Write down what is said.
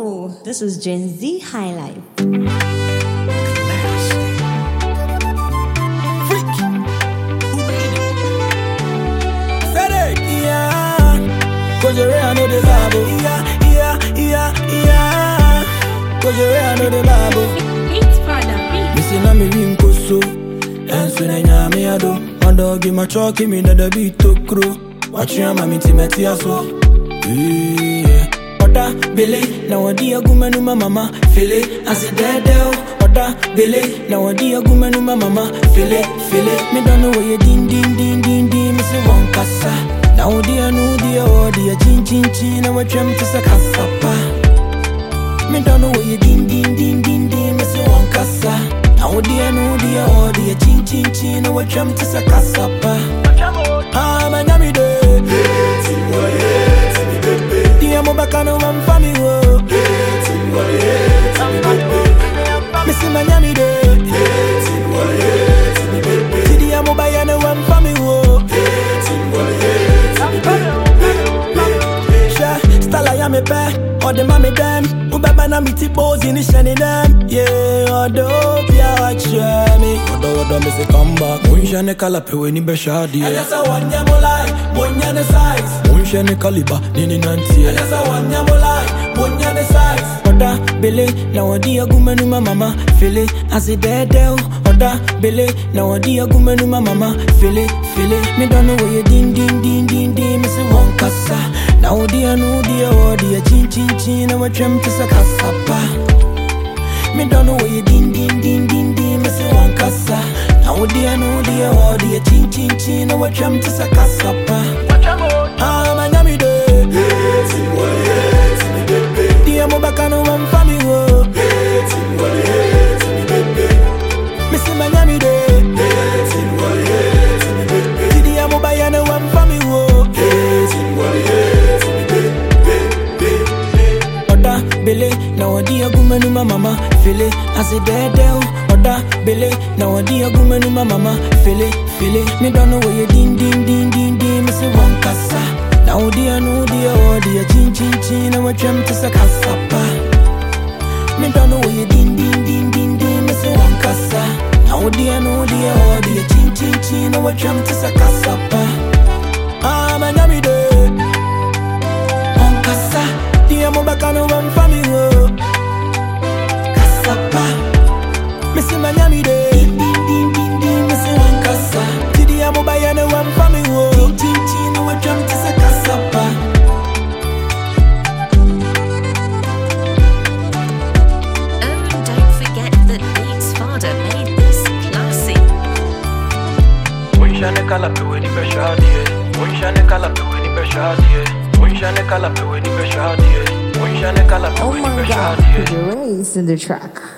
Ooh, this is Gen Z High Life. Cause you're I know the Bible. Cause you're I know the Bible. It's Father B. Missing on me ring koso. And soon I know me ado. One dog give my chalk me that the beat to crew. Watch your mammy timeti aso. Yeah. Oda Billy, now a dear woman my mama. Feel it, I said dead. Oda Billy, now a dear woman my mama. Feel it. Me don't know where you din. Missing one casa. Now dear no dear oh dear chin I watch them to sakasapa. Me don't know where you din Missy one casa. Now dear no dear oh dear chin I watch them to sakasapa. Ah man yami de dear mo bakano man fami wo Missy man yami de dear mo bayana one fami wo Stala ya me pe, or the mommy them. Ubaba na miti bozi ni shani them. Yeah, odo pia wache me. Odo me se come back. Munsha ne kalape we ni beshadi. Elesa wanya molai, munya ne size. Munsha ne kaliba, nini nanti. Elesa wanya molai, munya ne size. Oda bele, na wadi agumenu ma mama. Feel it, as it dead. Oda bele, na wadi agumenu ma mama. Feel it. Me don't know where you din. Me say one casa. Now dear no dear oh dear chin I watch them to sakasapa. Me don't know where you din Me say one casa. Now dear no dear oh dear chin I watch them to sakasapa. Ah man yami de dear mo bakano one fami wo Me say man yami de dear mo bayana one fami wo Billy, now a dear woman my mama. Feel it, as a dead. Oda Billy, now a dear woman my mama. Feel it. Me don't know where you din. Me say one casa. Now dear no dear oh dear chin I watch them to sakasapa. Me don't know where you din. Me say one casa. Now dear no dear oh dear chin I watch them to sakasapa. Ah man yami de one casa. Dear mo bakano one fami wo kasapa. Missy manyami de Missy one casa. Dear mo bayana one fami wo chin no watch them to sakasapa. Oh, don't forget that Beats Father made this classy. Munsha ne kalape we ni beshadi. Munsha ne kalape we ni beshadi. Oh my god, put your race in the track.